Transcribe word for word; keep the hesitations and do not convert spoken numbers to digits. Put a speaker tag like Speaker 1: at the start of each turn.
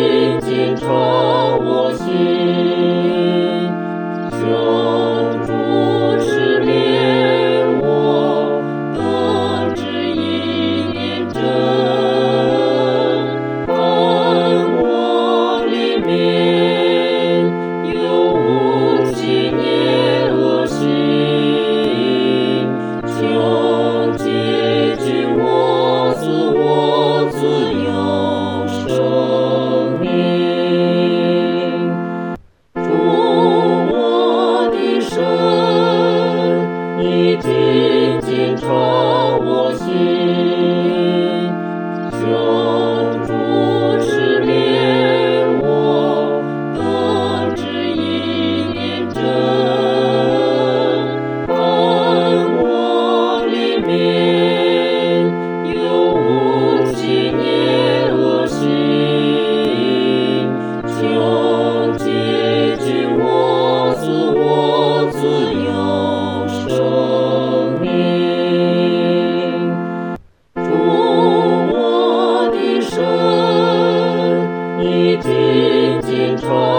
Speaker 1: 紧常我心，求主施炼我，得知意念真，看我里面有无纪孽恶行，求洁净我，赐我自由生命。主我的神，你紧紧常我心，求主施炼我，得知意念真，看我里面有无纪孽恶行，求洁净我，赐我自由生命。主我的神，你紧紧常